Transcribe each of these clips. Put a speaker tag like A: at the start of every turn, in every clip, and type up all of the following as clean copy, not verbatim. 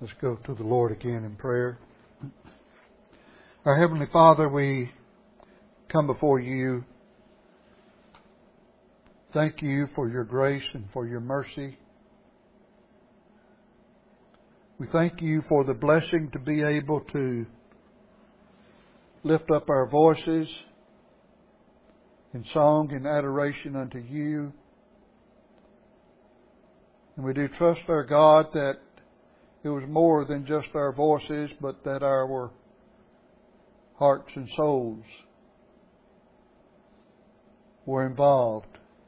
A: Let's go to the Lord again in prayer. Our Heavenly Father, we come before you. Thank you for your grace and for your mercy. We thank you for the blessing to be able to lift up our voices in song and adoration unto you. And we do trust, our God, that it was more than just our voices, but that our hearts and souls were involved.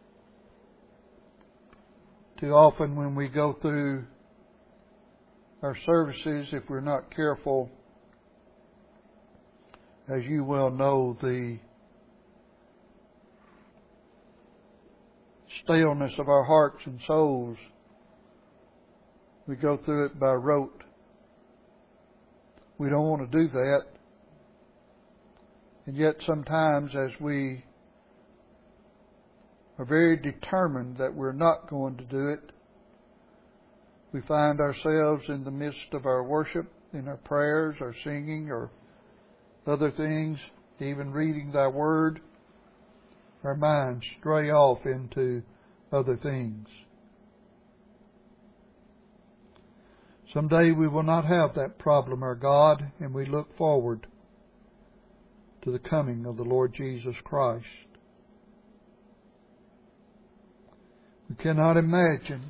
A: Too often when we go through our services, if we're not careful, as you well know, the staleness of our hearts and souls, we go through it by rote. We don't want to do that. And yet sometimes, as we are very determined that we're not going to do it, we find ourselves in the midst of our worship, in our prayers, our singing, or other things, even reading thy word, our minds stray off into other things. Someday we will not have that problem, our God, and we look forward to the coming of the Lord Jesus Christ. We cannot imagine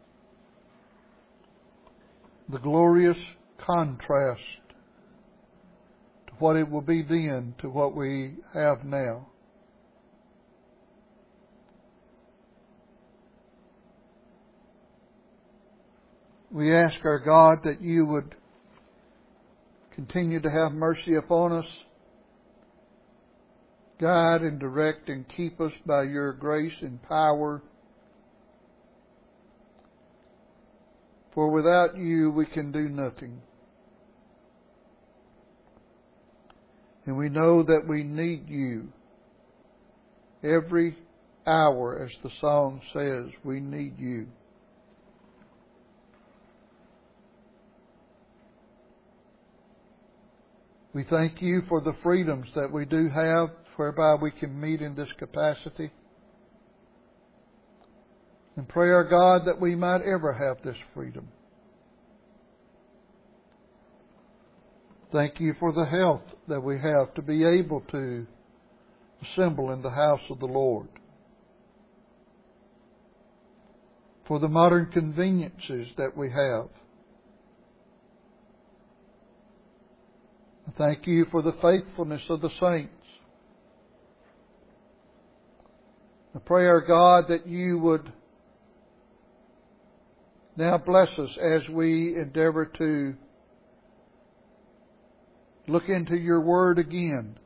A: the glorious contrast to what it will be then to what we have now. We ask, our God, that you would continue to have mercy upon us, guide and direct and keep us by your grace and power. For without you we can do nothing. And we know that we need you every hour, as the song says, we need you. We thank you for the freedoms that we do have, whereby we can meet in this capacity. And pray, our God, that we might ever have this freedom. Thank you for the health that we have to be able to assemble in the house of the Lord. For the modern conveniences that we have. Thank you for the faithfulness of the saints. I pray, our God, that you would now bless us as we endeavor to look into your word again.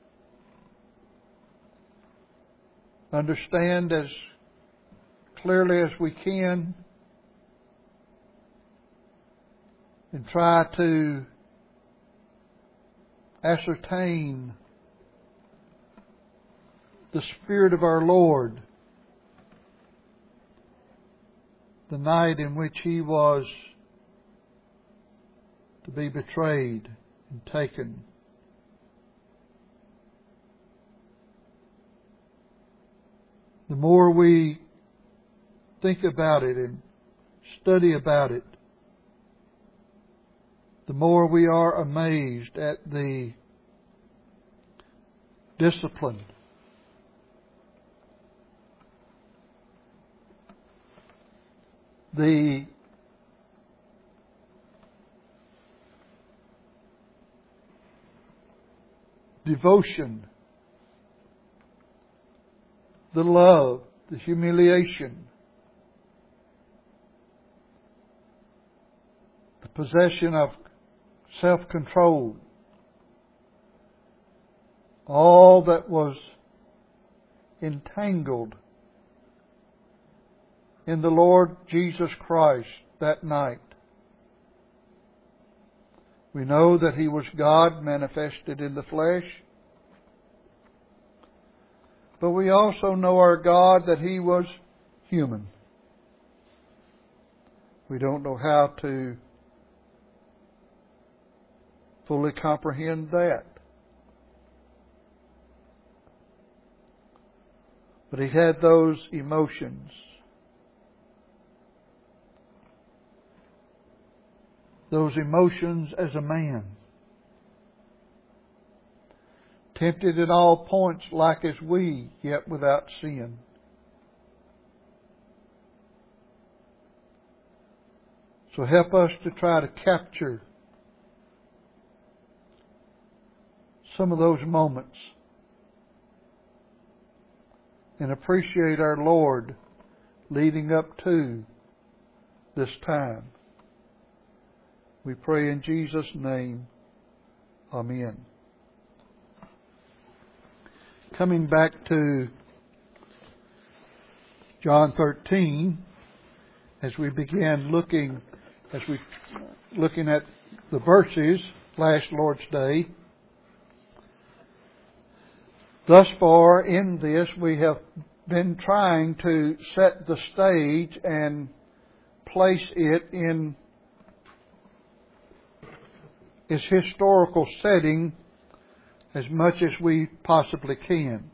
A: Understand as clearly as we can and try to ascertain the Spirit of our Lord, the night in which He was to be betrayed and taken. The more we think about it and study about it, the more we are amazed at the discipline, the devotion, the love, the humiliation, the possession of self-control, all that was entangled in the Lord Jesus Christ that night. We know that He was God manifested in the flesh. But we also know our God that He was human. We don't know how to fully comprehend that. But He had those emotions. Those emotions as a man. Tempted at all points like as we, yet without sin. So help us to try to capture some of those moments and appreciate our Lord leading up to this time. We pray in Jesus' name. Amen. Coming back to John 13, as we began looking at the verses last Lord's Day. Thus far in this, we have been trying to set the stage and place it in its historical setting as much as we possibly can.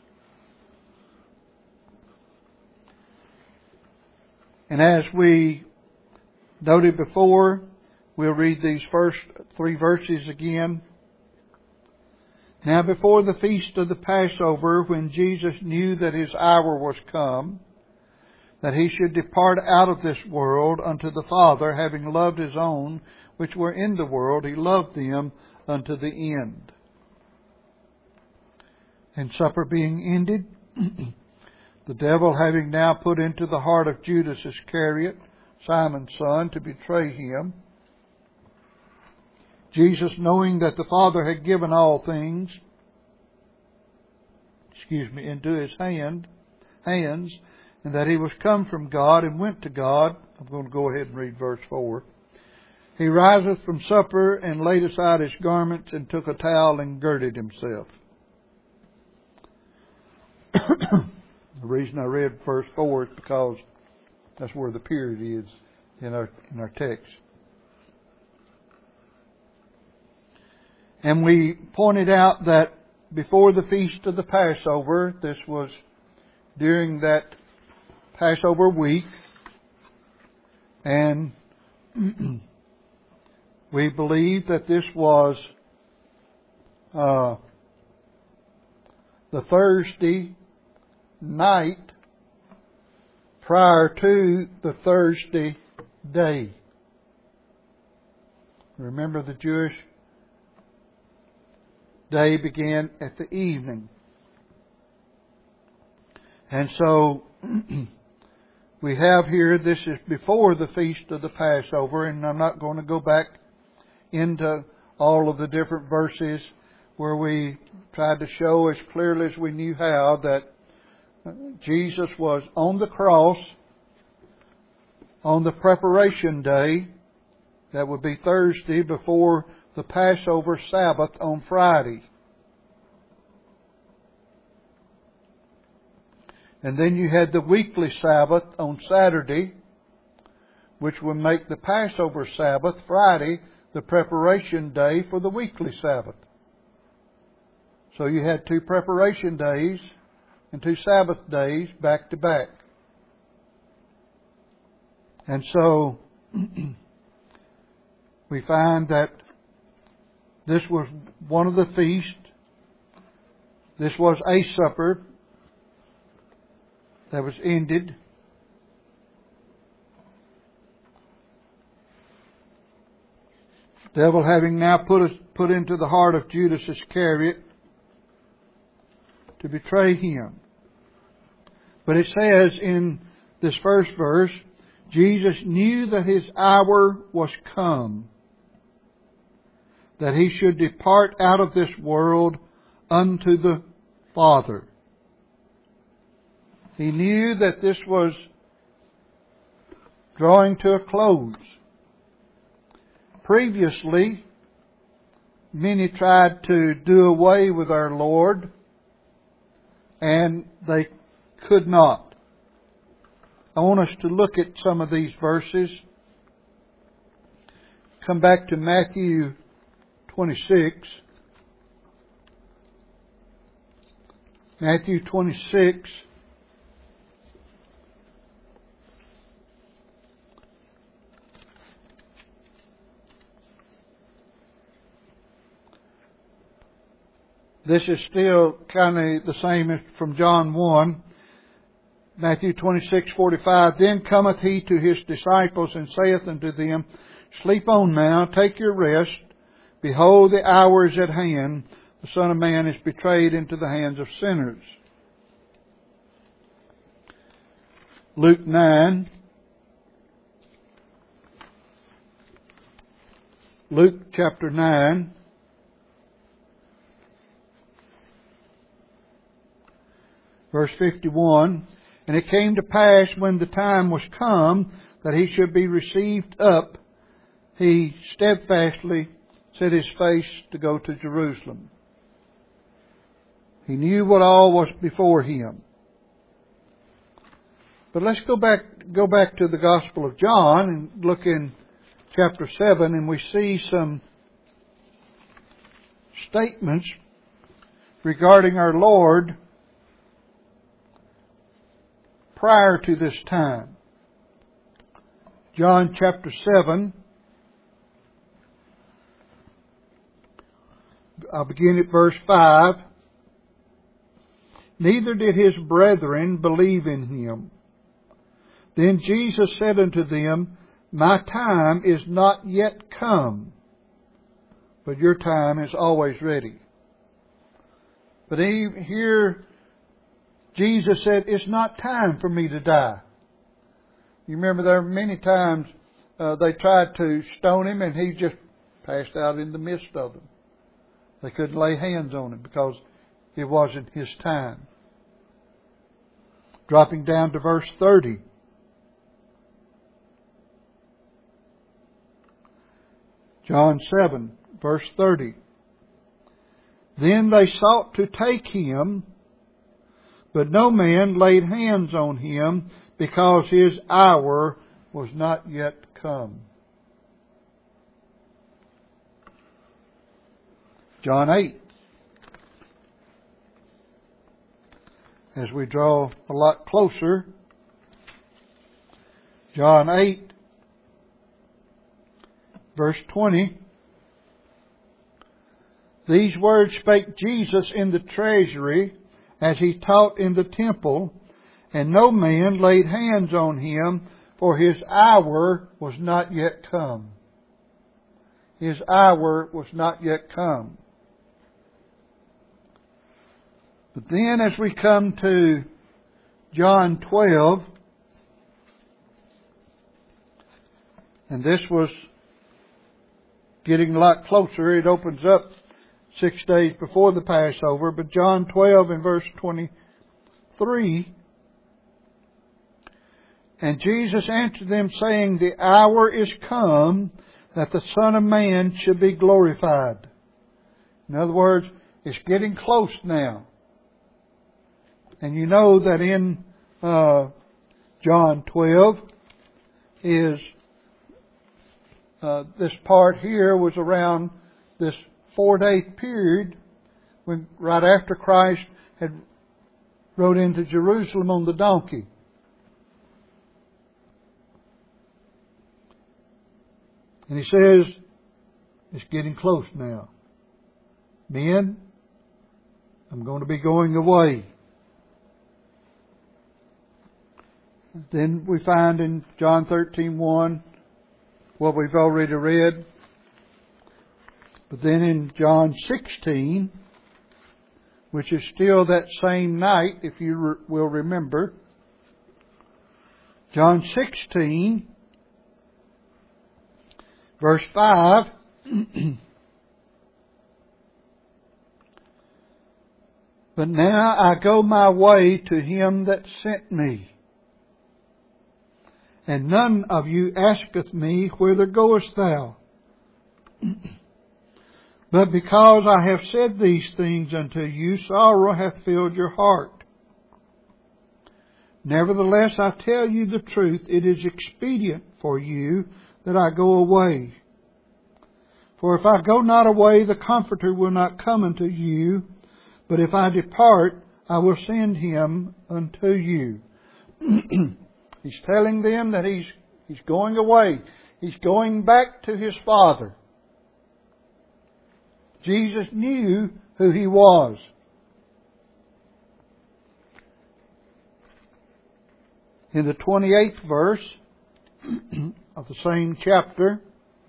A: And as we noted before, we'll read these first 3 verses again. Now before the feast of the Passover, when Jesus knew that His hour was come, that He should depart out of this world unto the Father, having loved His own which were in the world, He loved them unto the end. And supper being ended, the devil having now put into the heart of Judas Iscariot, Simon's son, to betray Him, Jesus, knowing that the Father had given all things, into His hands, and that He was come from God and went to God. I'm going to go ahead and read verse 4. He riseth from supper and laid aside His garments and took a towel and girded Himself. The reason I read verse 4 is because that's where the period is in our text. And we pointed out that before the feast of the Passover, this was during that Passover week, and we believe that this was the Thursday night prior to the Thursday day. Remember, the Jewish day began at the evening. And so we have here, this is before the feast of the Passover, and I'm not going to go back into all of the different verses where we tried to show as clearly as we knew how that Jesus was on the cross on the preparation day, that would be Thursday, before the Passover Sabbath on Friday. And then you had the weekly Sabbath on Saturday, which would make the Passover Sabbath, Friday, the preparation day for the weekly Sabbath. So you had 2 preparation days and 2 Sabbath days back to back. And so we find that this was one of the feasts. This was a supper that was ended. The devil having now put into the heart of Judas Iscariot to betray Him. But it says in this first verse, Jesus knew that His hour was come, that He should depart out of this world unto the Father. He knew that this was drawing to a close. Previously, many tried to do away with our Lord, and they could not. I want us to look at some of these verses. Come back to Matthew 26. Matthew 26. This is still kind of the same as from John 1. Matthew 26:45. Then cometh he to his disciples and saith unto them, Sleep on now, take your rest. Behold, the hour is at hand. The Son of Man is betrayed into the hands of sinners. Luke 9. Luke chapter 9. Verse 51. And it came to pass when the time was come that he should be received up, he steadfastly set his face to go to Jerusalem. He knew what all was before him. But let's go back to the Gospel of John and look in chapter 7, and we see some statements regarding our Lord prior to this time. John chapter 7. I'll begin at verse 5. Neither did his brethren believe in him. Then Jesus said unto them, My time is not yet come, but your time is always ready. But here Jesus said, it's not time for me to die. You remember there were many times they tried to stone him and he just passed out in the midst of them. They couldn't lay hands on him because it wasn't his time. Dropping down to verse 30. John 7, verse 30. Then they sought to take him, but no man laid hands on him, because his hour was not yet come. John 8. As we draw a lot closer, John 8, verse 20. These words spake Jesus in the treasury, as he taught in the temple, and no man laid hands on him, for his hour was not yet come. His hour was not yet come. But then as we come to John 12, and this was getting a lot closer, it opens up 6 days before the Passover, but John 12 and verse 23, and Jesus answered them, saying, The hour is come that the Son of Man should be glorified. In other words, it's getting close now. And you know that in John 12 is this part here was around this 4-day period when right after Christ had rode into Jerusalem on the donkey. And he says, it's getting close now. Men, I'm going to be going away. Then we find in John 13:1 what we've already read. But then in John 16, which is still that same night, if you will remember, John 16, verse 5, But now I go my way to him that sent me. And none of you asketh me, Whither goest thou? But because I have said these things unto you, sorrow hath filled your heart. Nevertheless, I tell you the truth, it is expedient for you that I go away. For if I go not away, the Comforter will not come unto you. But if I depart, I will send Him unto you. He's telling them that He's going away. He's going back to His Father. Jesus knew who He was. In the 28th verse of the same chapter,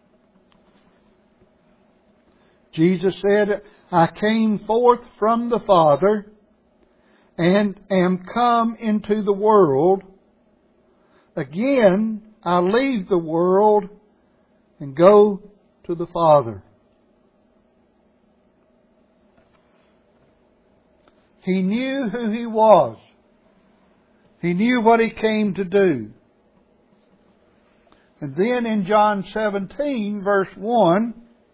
A: Jesus said, I came forth from the Father and am come into the world. Again, I leave the world and go to the Father. He knew who He was. He knew what He came to do. And then in John 17, verse 1,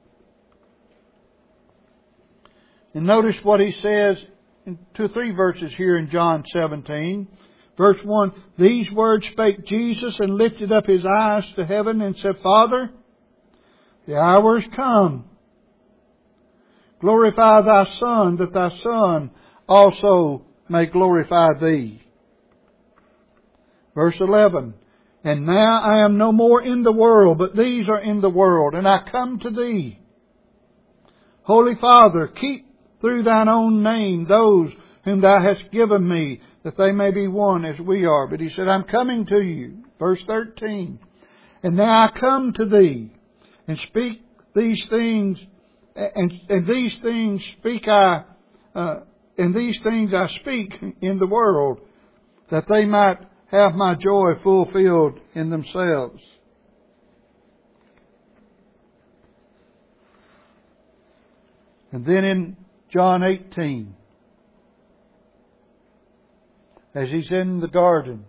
A: and notice what He says in 2 or 3 verses here in John 17. Verse 1, these words spake Jesus and lifted up His eyes to heaven and said, Father, the hour is come. Glorify Thy Son, that Thy Son also may glorify Thee. Verse 11, and now I am no more in the world, but these are in the world, and I come to Thee. Holy Father, keep through Thine own name those whom Thou hast given Me, that they may be one as we are. But He said, I'm coming to you. Verse 13, and now I come to Thee, and speak these things, and these things speak I, and these things I speak in the world, that they might have My joy fulfilled in themselves. And then in John 18, as He's in the garden,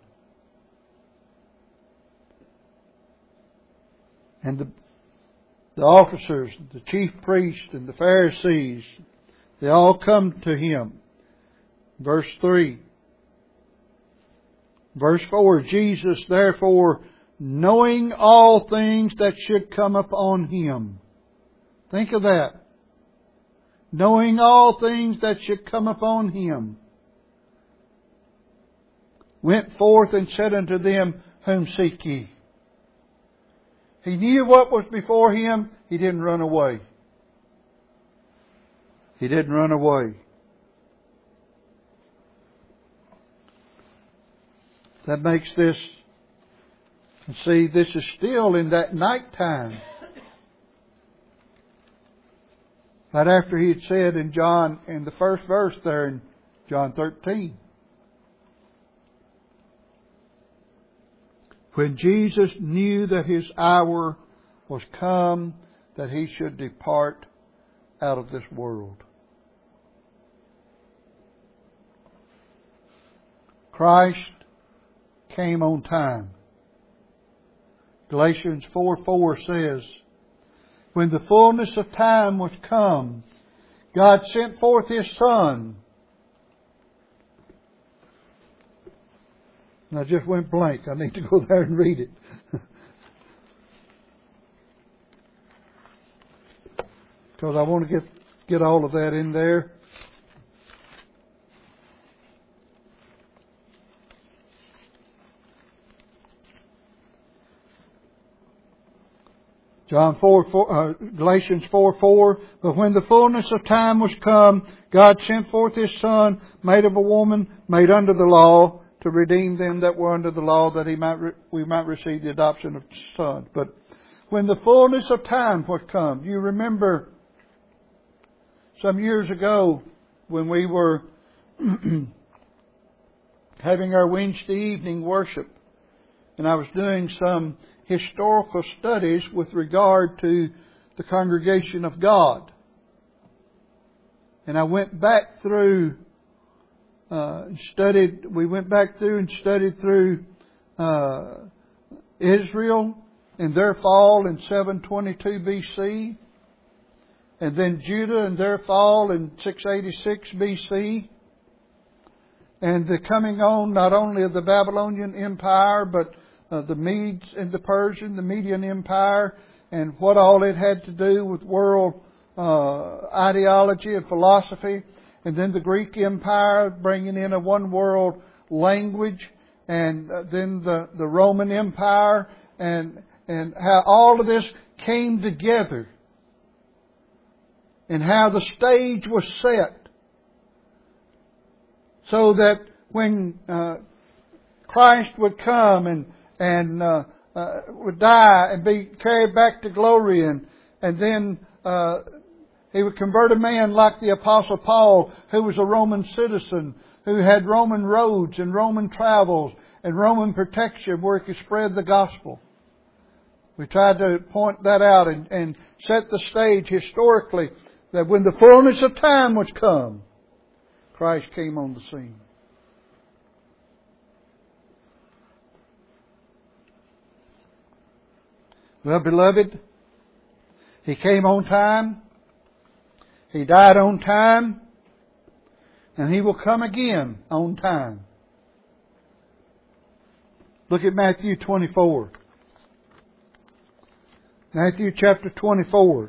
A: and the officers, the chief priests and the Pharisees, they all come to Him. Verse 3. Verse 4, Jesus, therefore, knowing all things that should come upon Him. Think of that. Knowing all things that should come upon Him, went forth and said unto them, whom seek ye? He knew what was before Him. He didn't run away. He didn't run away. That makes this, see, this is still in that nighttime. Right after He had said in John, in the first verse there in John 13. When Jesus knew that His hour was come, that He should depart out of this world. Christ came on time. Galatians 4:4 says, when the fullness of time was come, God sent forth His Son. And I just went blank. I need to go there and read it. Because I want to get all of that in there. Galatians 4:4. But when the fullness of time was come, God sent forth His Son, made of a woman, made under the law, to redeem them that were under the law, that we might receive the adoption of sons. But when the fullness of time was come, you remember some years ago when we were having our Wednesday evening worship, and I was doing some historical studies with regard to the congregation of God. And I went back through we went back through and studied through Israel and their fall in 722 BC, and then Judah and their fall in 686 BC, and the coming on not only of the Babylonian Empire, but the Medes and the Median Empire, and what all it had to do with world ideology and philosophy, and then the Greek Empire bringing in a one world language, and then the Roman Empire, and how all of this came together, and how the stage was set so that when Christ would come and would die and be carried back to glory, and then He would convert a man like the Apostle Paul, who was a Roman citizen, who had Roman roads and Roman travels and Roman protection where he could spread the gospel. We tried to point that out and set the stage historically that when the fullness of time was come, Christ came on the scene. Well, beloved, He came on time. He died on time. And He will come again on time. Look at Matthew 24. Matthew chapter 24.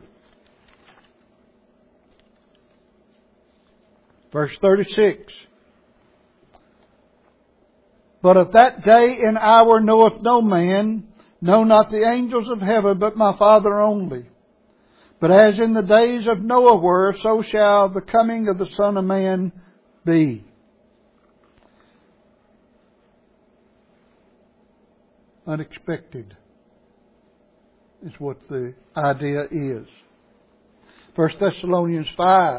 A: Verse 36. But of that day and hour knoweth no man, no, not the angels of heaven, but my Father only. But as in the days of Noah were, so shall the coming of the Son of Man be. Unexpected is what the idea is. 1 Thessalonians 5,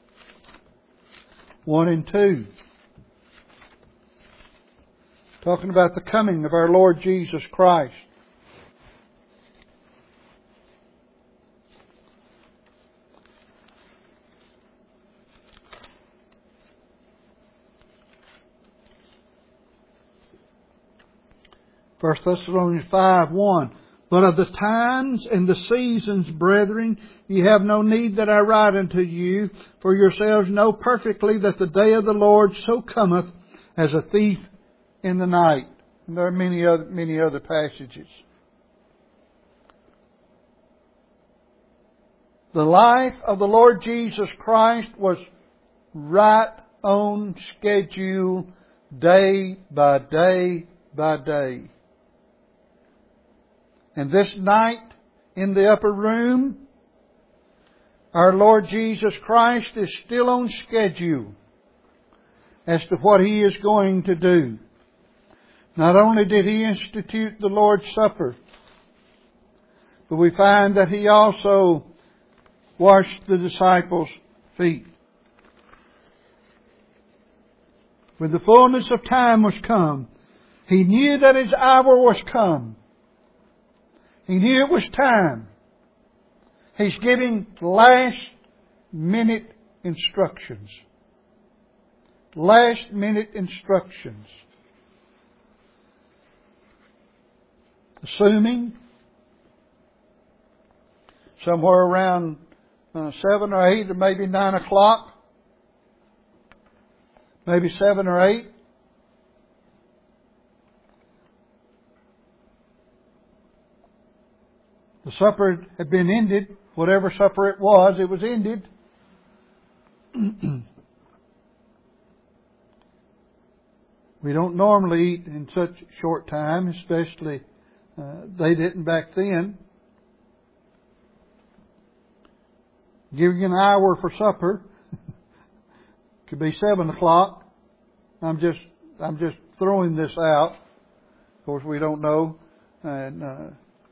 A: 1 and 2. Talking about the coming of our Lord Jesus Christ. First Thessalonians 5, 1. But of the times and the seasons, brethren, ye have no need that I write unto you, for yourselves know perfectly that the day of the Lord so cometh as a thief in the night. And there are many other passages. The life of the Lord Jesus Christ was right on schedule, day by day by day. And this night, in the upper room, our Lord Jesus Christ is still on schedule as to what He is going to do. Not only did He institute the Lord's Supper, but we find that He also washed the disciples' feet. When the fullness of time was come, He knew that His hour was come. He knew it was time. He's giving last minute instructions. Last minute instructions. Assuming somewhere around 7 or 8 or maybe 9 o'clock. Maybe 7 or 8. The supper had been ended. Whatever supper it was ended. We don't normally eat in such short time, especially they didn't back then. Giving an hour for supper could be 7 o'clock. I'm just throwing this out. Of course, we don't know. And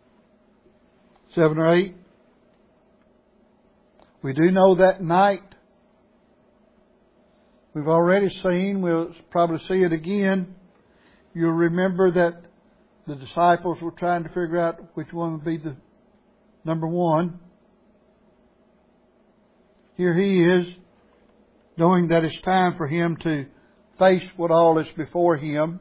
A: 7 or 8. We do know that night. We've already seen, we'll probably see it again. You'll remember that the disciples were trying to figure out which one would be the number one. Here He is, knowing that it's time for Him to face what all is before Him.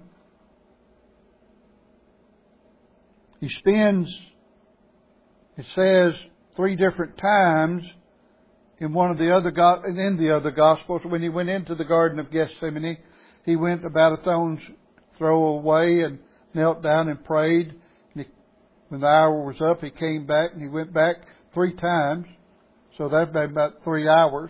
A: He spends, it says, 3 different times in the other Gospels. When He went into the Garden of Gethsemane, He went about a stone's throw away and knelt down and prayed. And When the hour was up, he came back, and he went back 3 times. So that'd been about 3 hours.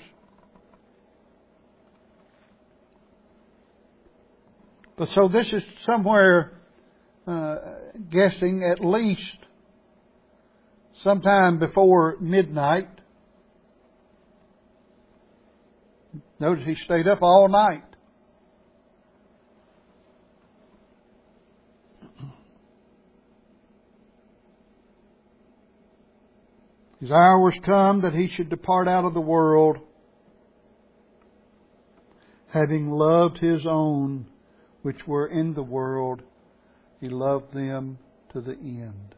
A: But so this is somewhere, guessing at least sometime before midnight. Notice he stayed up all night. His hour was come that he should depart out of the world, having loved his own which were in the world. He loved them to the end.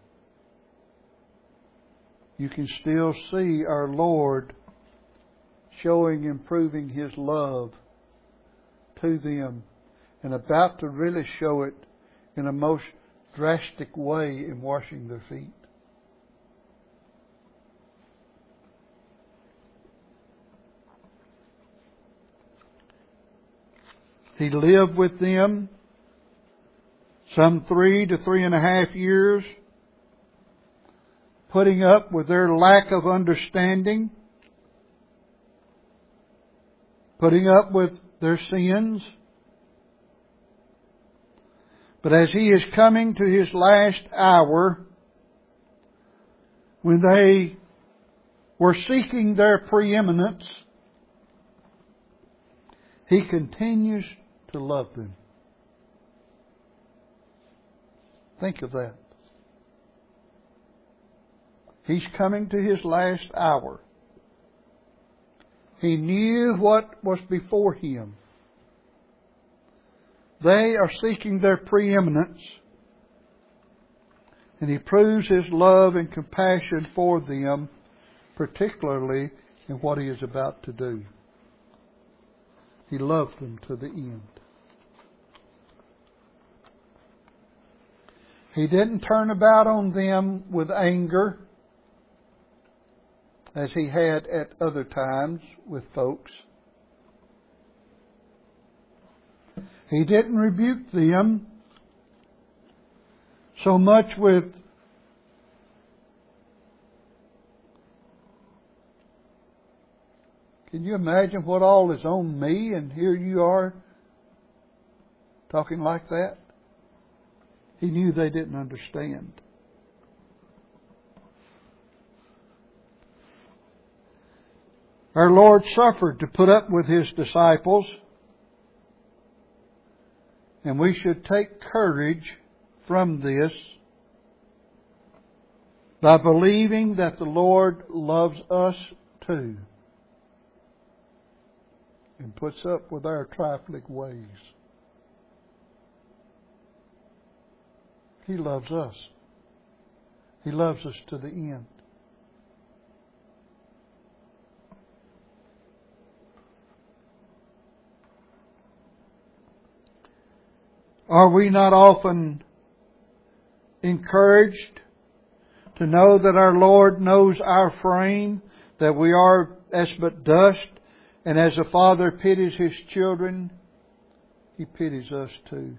A: You can still see our Lord showing and proving His love to them, and about to really show it in a most drastic way in washing their feet. He lived with them some 3 to 3.5 years, putting up with their lack of understanding, putting up with their sins. But as He is coming to His last hour, when they were seeking their preeminence, He continues to love them. Think of that. He's coming to His last hour. He knew what was before Him. They are seeking their preeminence, and He proves His love and compassion for them, particularly in what He is about to do. He loved them to the end. He didn't turn about on them with anger, as He had at other times with folks. He didn't rebuke them so much with can you imagine what all is on me, and here you are talking like that? He knew they didn't understand. Our Lord suffered to put up with His disciples, and we should take courage from this by believing that the Lord loves us too and puts up with our trifling ways. He loves us. He loves us to the end. Are we not often encouraged to know that our Lord knows our frame, that we are as but dust, and as a father pities his children, He pities us too.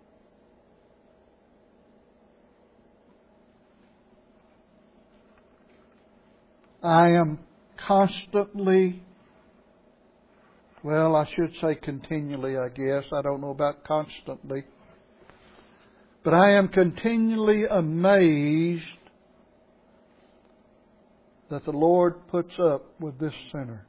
A: I am constantly, well, I should say continually, I guess. I don't know about constantly. But I am continually amazed that the Lord puts up with this sinner.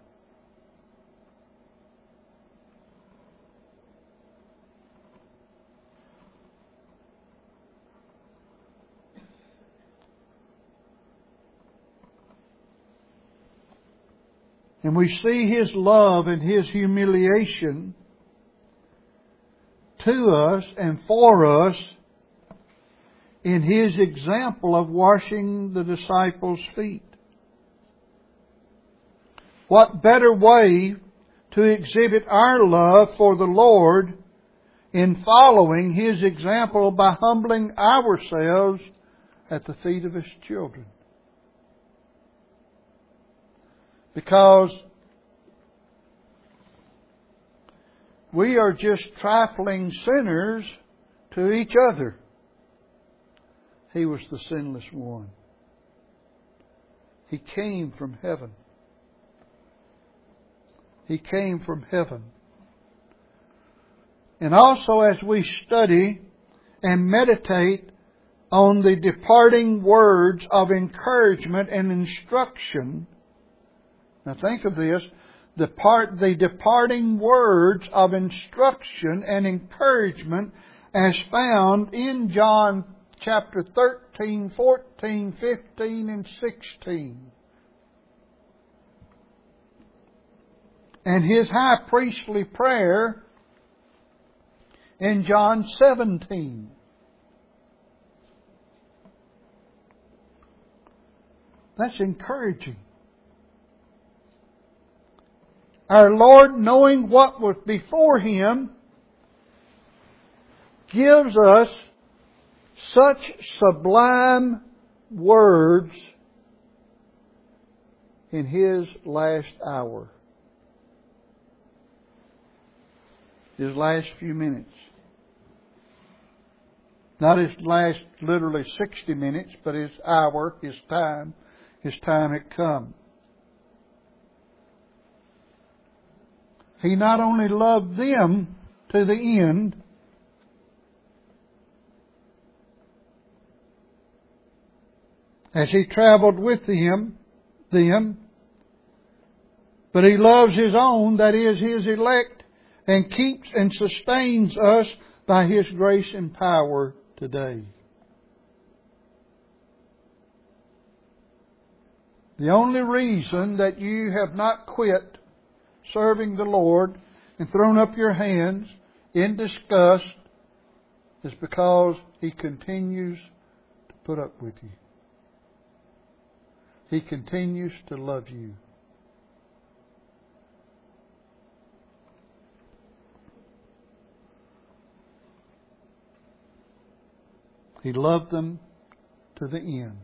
A: And we see His love and His humiliation to us and for us in His example of washing the disciples' feet. What better way to exhibit our love for the Lord in following His example by humbling ourselves at the feet of His children? Because we are just trifling sinners to each other. He was the sinless one. He came from heaven. He came from heaven. And also as we study and meditate on the departing words of encouragement and instruction. Now think of this. The departing words of instruction and encouragement as found in John chapter 13, 14, 15, and 16. And His high priestly prayer in John 17. That's encouraging. Our Lord, knowing what was before Him, gives us such sublime words in His last hour. His last few minutes. Not His last literally 60 minutes, but His hour, His time. His time had come. He not only loved them to the end, as He traveled with them, but He loves His own, that is, His elect, and keeps and sustains us by His grace and power today. The only reason that you have not quit serving the Lord and thrown up your hands in disgust is because He continues to put up with you. He continues to love you. He loved them to the end.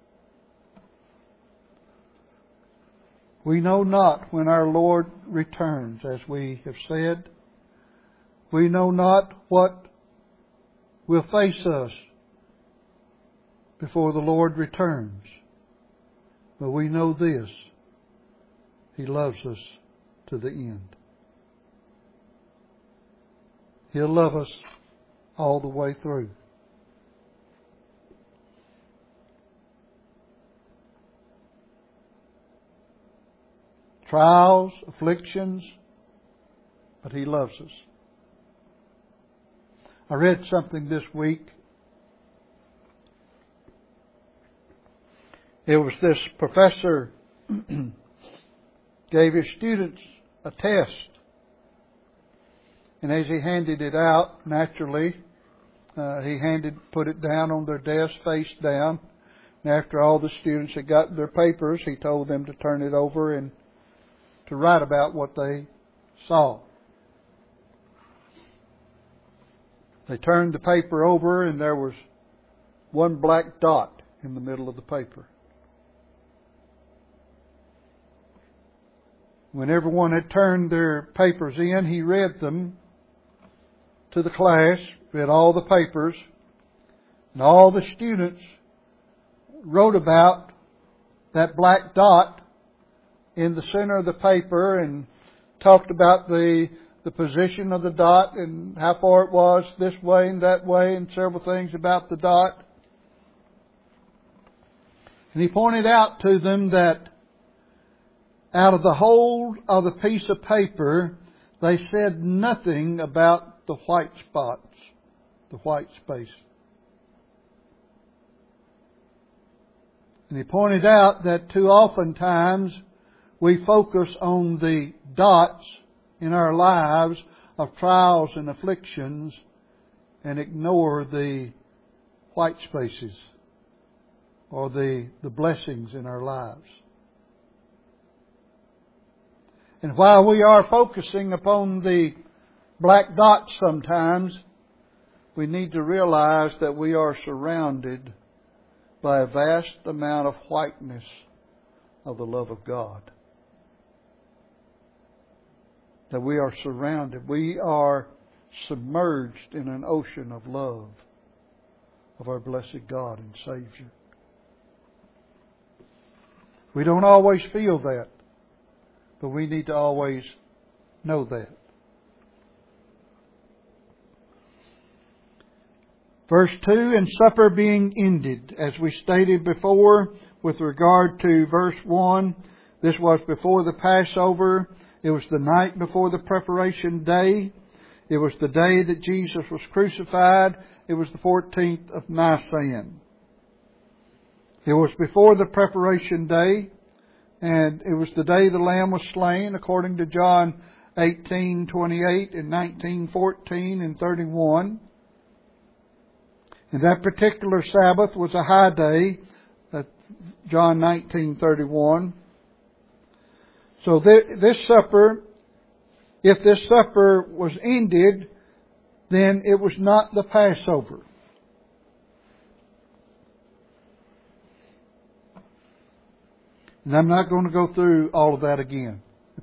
A: We know not when our Lord returns, as we have said. We know not what will face us before the Lord returns. But we know this: He loves us to the end. He'll love us all the way through. Trials, afflictions, but He loves us. I read something this week. It was this professor gave his students a test. And as he handed it out, naturally, he put it down on their desk face down. And after all the students had gotten their papers, he told them to turn it over and to write about what they saw. They turned the paper over and there was one black dot in the middle of the paper. When everyone had turned their papers in, he read them to the class, read all the papers, and all the students wrote about that black dot in the center of the paper and talked about the position of the dot and how far it was this way and that way and several things about the dot. And he pointed out to them that out of the whole of the piece of paper, they said nothing about the white spots, the white space. And he pointed out that too often times we focus on the dots in our lives of trials and afflictions and ignore the white spaces or the blessings in our lives. And while we are focusing upon the black dots sometimes, we need to realize that we are surrounded by a vast amount of whiteness of the love of God. That we are surrounded. We are submerged in an ocean of love of our blessed God and Savior. We don't always feel that, but we need to always know that. Verse 2, and supper being ended. As we stated before, with regard to verse 1, this was before the Passover. It was the night before the preparation day. It was the day that Jesus was crucified. It was the 14th of Nisan. It was before the preparation day, and it was the day the Lamb was slain, according to John 18:28 and 19:14 and 31. And that particular Sabbath was a high day, John 19:31. So this supper, if this supper was ended, then it was not the Passover. And I'm not going to go through all of that again.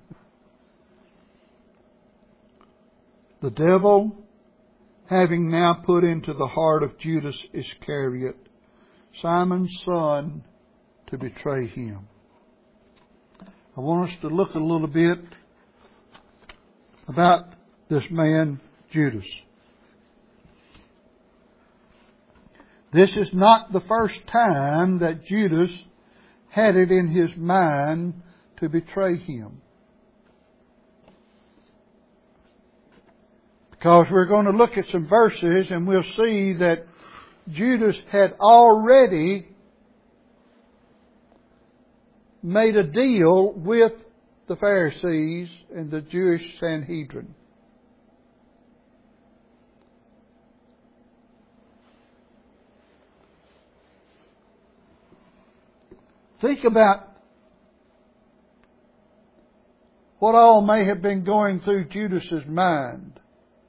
A: The devil, having now put into the heart of Judas Iscariot, Simon's son, to betray him. I want us to look a little bit about this man, Judas. This is not the first time that Judas had it in his mind to betray him. Because we're going to look at some verses and we'll see that Judas had already made a deal with the Pharisees and the Jewish Sanhedrin. Think about what all may have been going through Judas's mind.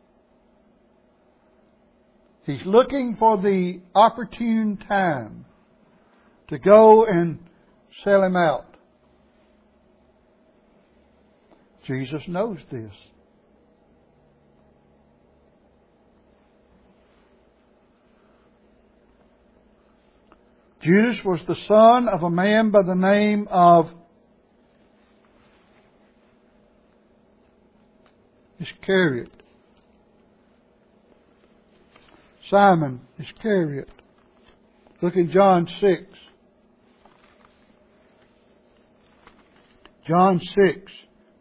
A: He's looking for the opportune time to go and sell him out. Jesus knows this. Judas was the son of a man by the name of Iscariot. Simon Iscariot. Look in John 6. John 6.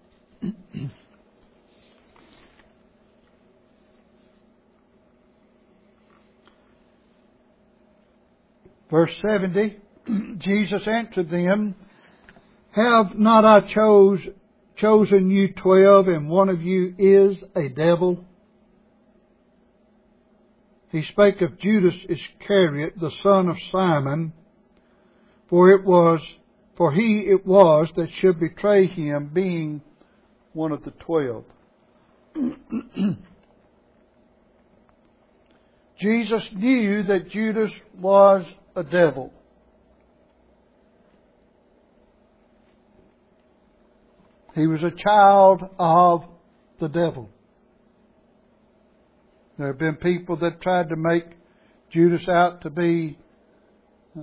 A: Verse 70, Jesus answered them, have not I chosen you 12, and one of you is a devil? He spake of Judas Iscariot, the son of Simon, for he it was that should betray him, being one of the 12. Jesus knew that Judas was a devil. He was a child of the devil. There have been people that tried to make Judas out to be a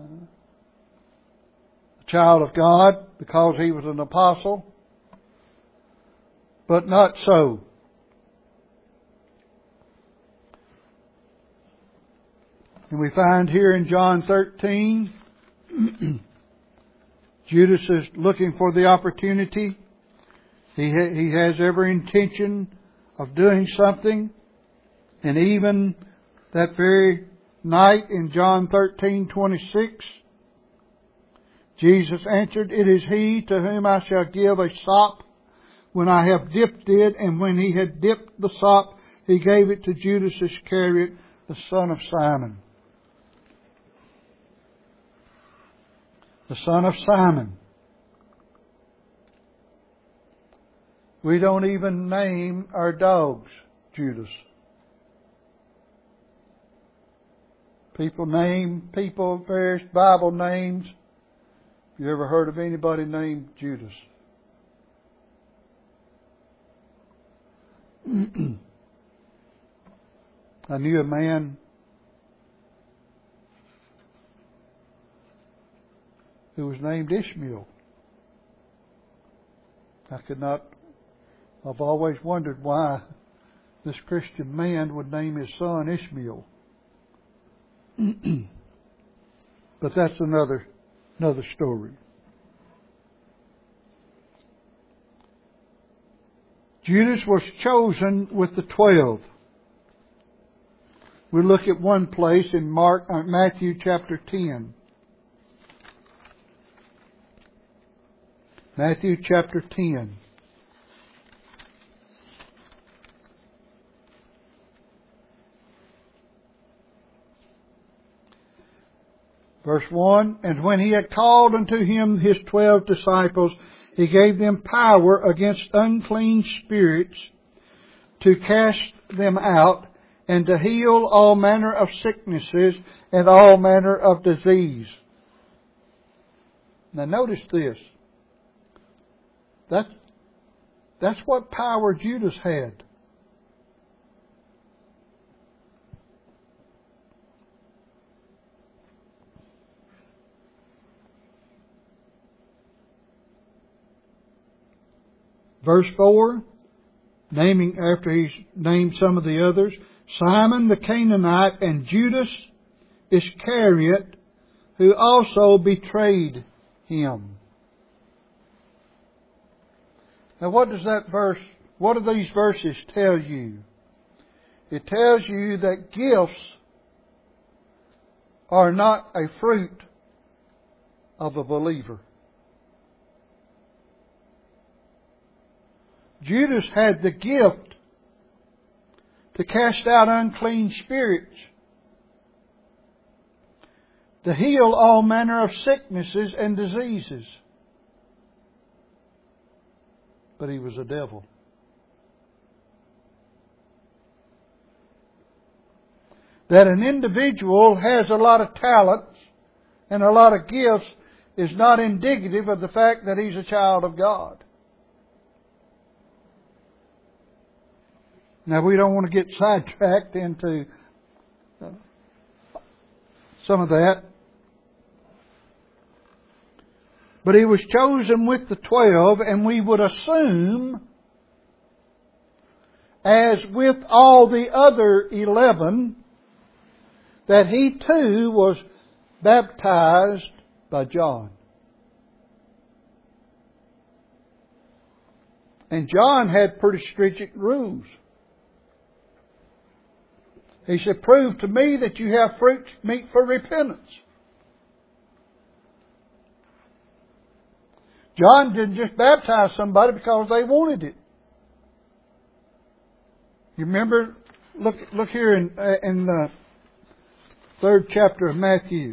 A: child of God because he was an apostle. But not so. And we find here in John 13, Judas is looking for the opportunity. He has every intention of doing something. And even that very night in John 13:26, Jesus answered, it is he to whom I shall give a sop when I have dipped it. And when he had dipped the sop, he gave it to Judas Iscariot, the son of Simon. The son of Simon. We don't even name our dogs Judas. People name various Bible names. Have you ever heard of anybody named Judas? I knew a man who was named Ishmael. I've always wondered why this Christian man would name his son Ishmael. But that's another story. Judas was chosen with the 12. We look at one place in Matthew chapter 10. Matthew chapter 10. Verse 1, and when he had called unto him his 12 disciples, he gave them power against unclean spirits to cast them out and to heal all manner of sicknesses and all manner of disease. Now notice this. That's what power Judas had. Verse 4, after he's named some of the others, Simon the Canaanite and Judas Iscariot, who also betrayed him. Now what do these verses tell you? It tells you that gifts are not a fruit of a believer. Judas had the gift to cast out unclean spirits, to heal all manner of sicknesses and diseases. But he was a devil. That an individual has a lot of talents and a lot of gifts is not indicative of the fact that he's a child of God. Now, we don't want to get sidetracked into some of that. But he was chosen with the 12, and we would assume, as with all the other 11, that he too was baptized by John. And John had pretty stringent rules. He said, prove to me that you have fruit meet for repentance. John didn't just baptize somebody because they wanted it. You remember? Look here in the 3rd chapter of Matthew.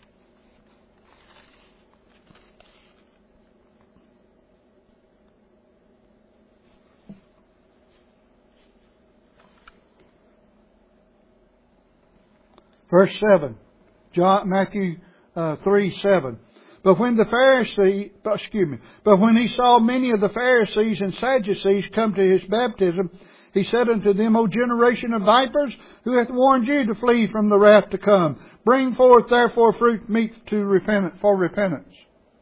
A: Verse 7, Matthew 3:7. But when he saw many of the Pharisees and Sadducees come to his baptism, he said unto them, O generation of vipers, who hath warned you to flee from the wrath to come? Bring forth therefore fruit meet for repentance.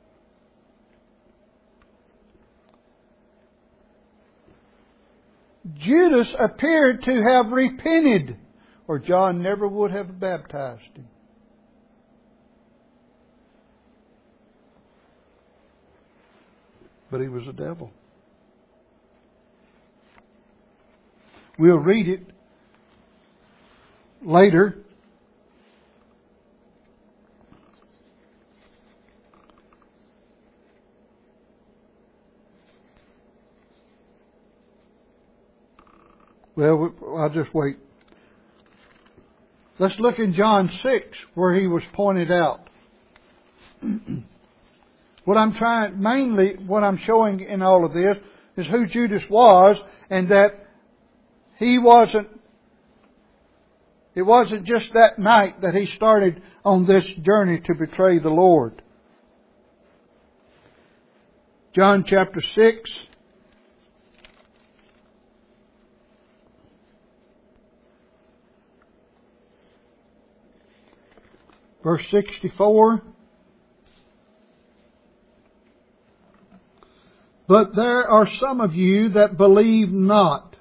A: Judas appeared to have repented, or John never would have baptized him. But he was a devil. We'll read it later. Well, I'll just wait. Let's look in John 6 where he was pointed out. What I'm showing in all of this is who Judas was, and that it wasn't just that night that he started on this journey to betray the Lord. John chapter 6. Verse 64. But there are some of you that believe not.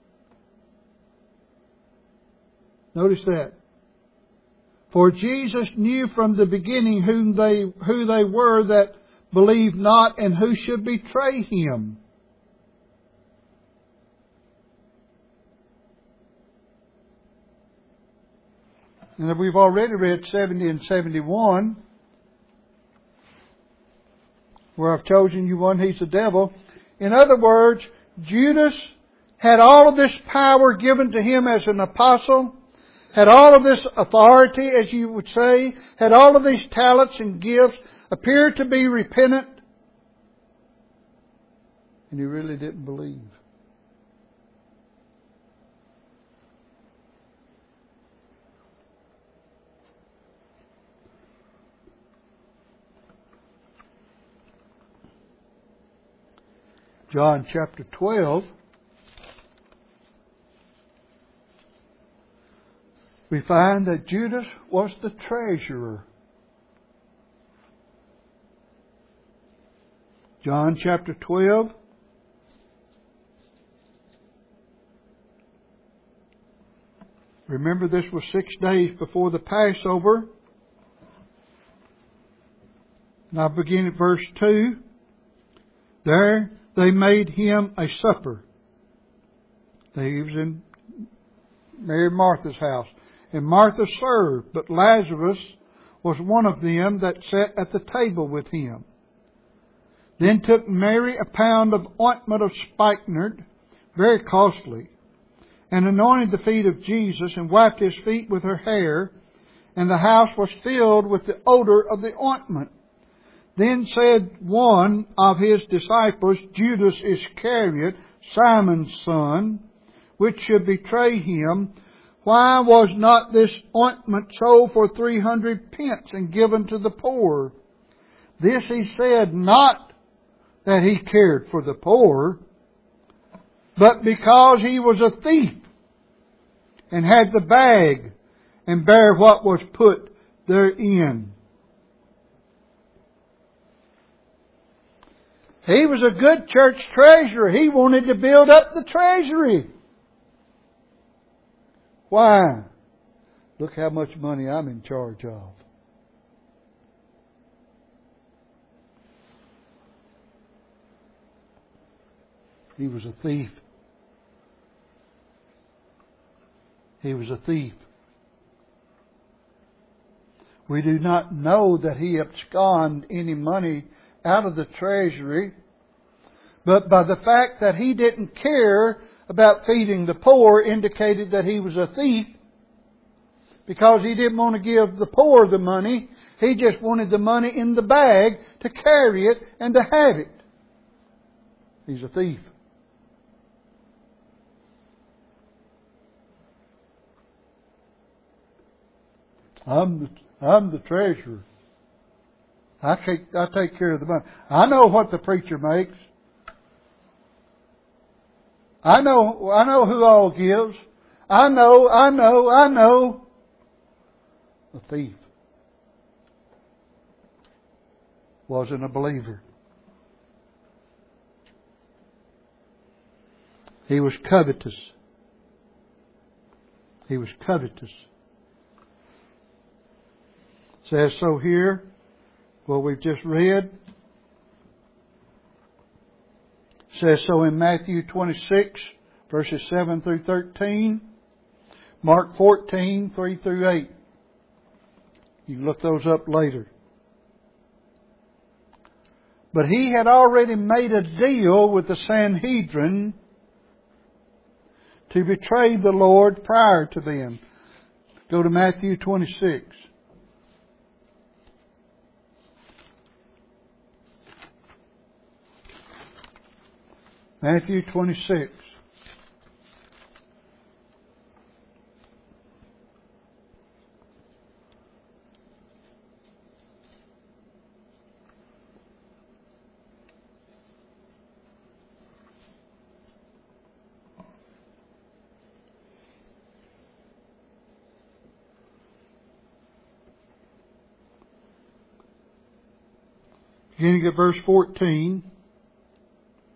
A: Notice that. For Jesus knew from the beginning who they were that believed not and who should betray Him. And we've already read 70 and 71, where I've chosen you one, he's the devil. In other words, Judas had all of this power given to him as an apostle, had all of this authority, as you would say, had all of these talents and gifts, appeared to be repentant, and he really didn't believe. John chapter 12, we find that Judas was the treasurer. John chapter 12, remember this was 6 days before the Passover. And I begin at verse 2. There they made him a supper. He was in Mary and Martha's house. And Martha served, but Lazarus was one of them that sat at the table with him. Then took Mary a pound of ointment of spikenard, very costly, and anointed the feet of Jesus, and wiped his feet with her hair, and the house was filled with the odor of the ointment. Then said one of his disciples, Judas Iscariot, Simon's son, which should betray him, why was not this ointment sold for 300 pence and given to the poor? This he said not that he cared for the poor, but because he was a thief, and had the bag, and bare what was put therein. He was a good church treasurer. He wanted to build up the treasury. Why? Look how much money I'm in charge of. He was a thief. He was a thief. We do not know that he absconded any money out of the treasury, but by the fact that he didn't care about feeding the poor indicated that he was a thief, because he didn't want to give the poor the money. He just wanted the money in the bag to carry it and to have it. He's a thief. I'm the treasurer. I take care of the money. I know what the preacher makes. I know who all gives. I know. The thief wasn't a believer. He was covetous. He was covetous. Says so here. Well, we've just read. Says so in Matthew 26, verses 7 through 13. Mark 14, 3 through 8. You can look those up later. But he had already made a deal with the Sanhedrin to betray the Lord prior to them. Go to Matthew 26. Matthew 26. Beginning at verse 14.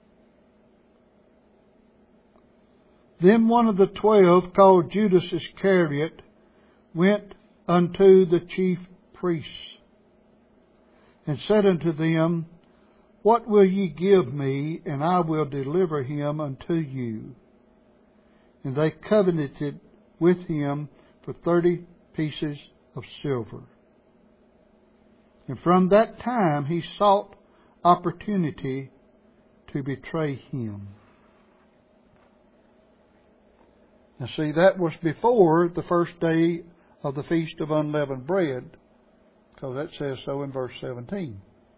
A: Then one of the 12, called Judas Iscariot, went unto the chief priests, and said unto them, What will ye give me, and I will deliver him unto you? And they covenanted with him for 30 pieces of silver. And from that time he sought opportunity to betray him. Now see, that was before the first day of the Feast of Unleavened Bread, because that says so in verse 17.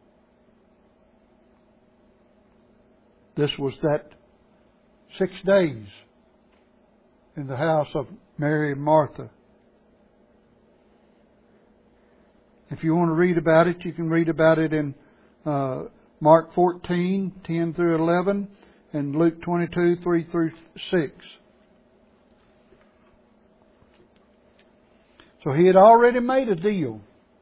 A: This was that 6 days in the house of Mary and Martha. If you want to read about it, you can read about it in Mark 14, 10 through 11, and Luke 22, 3 through 6. So he had already made a deal.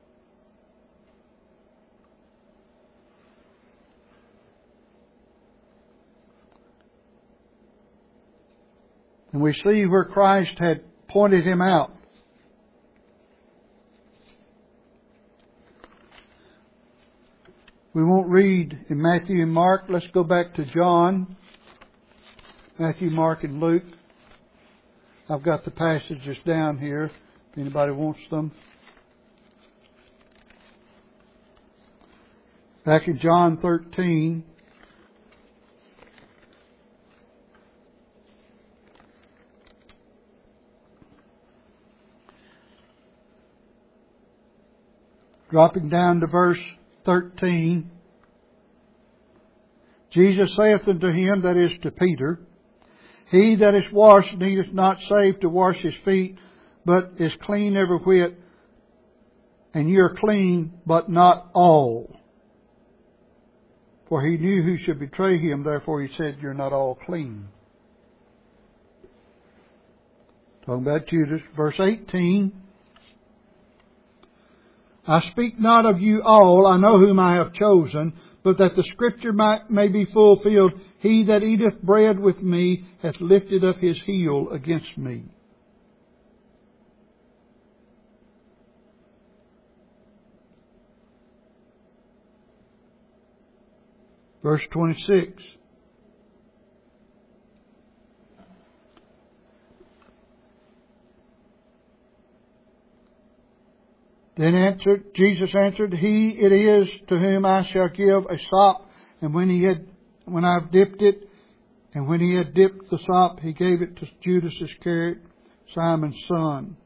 A: And we see where Christ had pointed him out. We won't read in Matthew and Mark. Let's go back to John. Matthew, Mark, and Luke. I've got the passages down here if anybody wants them. Back in John 13. Dropping down to verse 13. Jesus saith unto him, that is to Peter, He that is washed needeth not save to wash his feet, but is clean every whit, and ye are clean, but not all. For he knew who should betray him, therefore he said, You're not all clean. Talking about Judas. Verse 18. I speak not of you all, I know whom I have chosen, but that the Scripture may be fulfilled, He that eateth bread with me hath lifted up his heel against me. Verse 26. Then Jesus answered, He it is to whom I shall give a sop, and when I've dipped it, and when he had dipped the sop, he gave it to Judas Iscariot, Simon's son.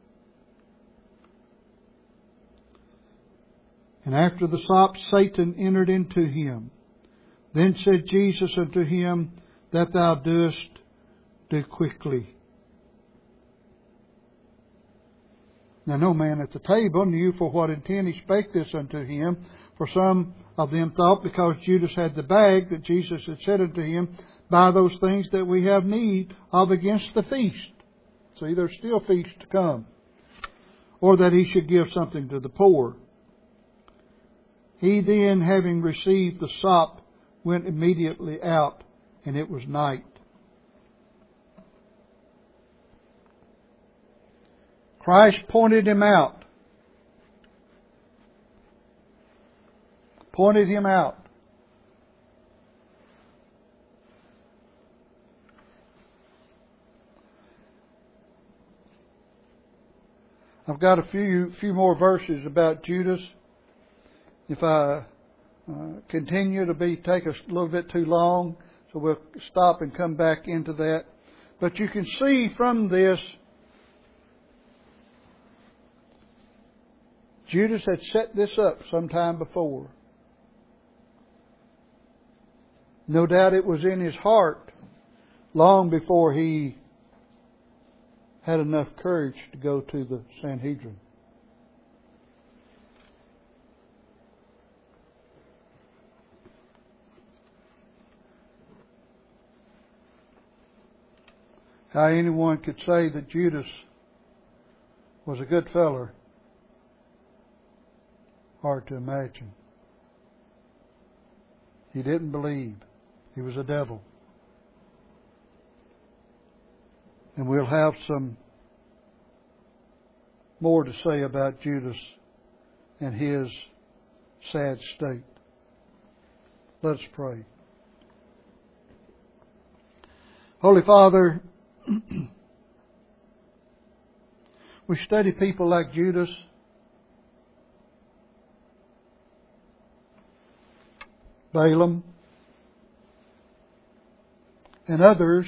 A: And after the sop, Satan entered into him. Then said Jesus unto him, That thou doest, do quickly. Now no man at the table knew for what intent he spake this unto him. For some of them thought, because Judas had the bag, that Jesus had said unto him, Buy those things that we have need of against the feast. See, there's still feast to come. Or that he should give something to the poor. He then, having received the sop, went immediately out, and it was night. Christ pointed him out. Pointed him out. I've got a few more verses about Judas. If I continue to take us a little bit too long, so we'll stop and come back into that. But you can see from this, Judas had set this up sometime before. No doubt it was in his heart long before he had enough courage to go to the Sanhedrin. How anyone could say that Judas was a good feller, hard to imagine. He didn't believe. He was a devil. And we'll have some more to say about Judas and his sad state. Let's pray. Holy Father, we study people like Judas, Balaam, and others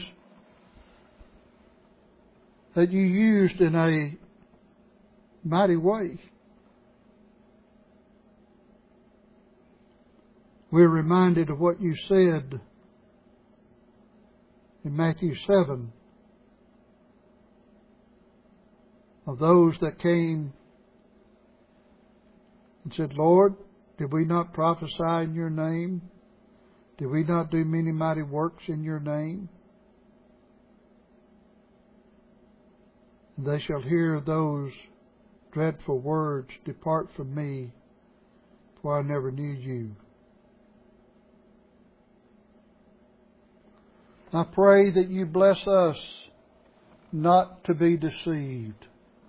A: that you used in a mighty way. We're reminded of what you said in Matthew 7 of those that came and said, Lord, did we not prophesy in your name? Did we not do many mighty works in your name? And they shall hear those dreadful words, depart from me, for I never knew you. I pray that you bless us not to be deceived.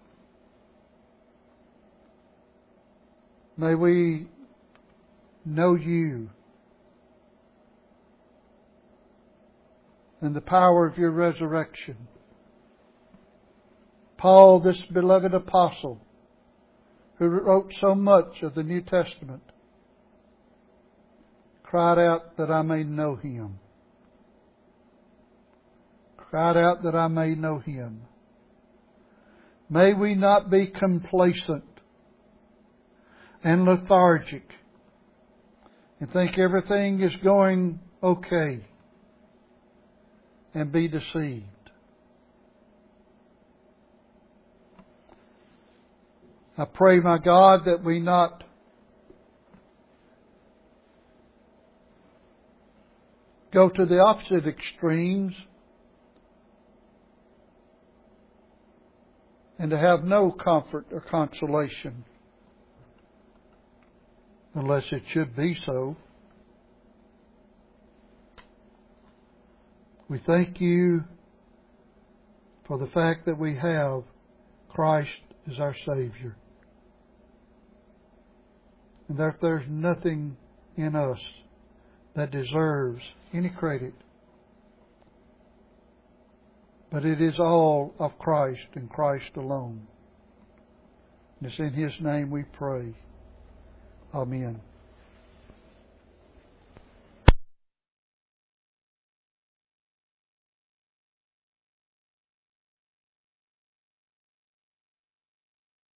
A: May we know you and the power of your resurrection. Paul, this beloved apostle, who wrote so much of the New Testament, cried out that I may know him. Cried out that I may know him. May we not be complacent and lethargic and think everything is going okay and be deceived. I pray, my God, that we not go to the opposite extremes and to have no comfort or consolation unless it should be so. We thank you for the fact that we have Christ as our Savior. And that there's nothing in us that deserves any credit. But it is all of Christ and Christ alone. And it's in His name we pray. Amen.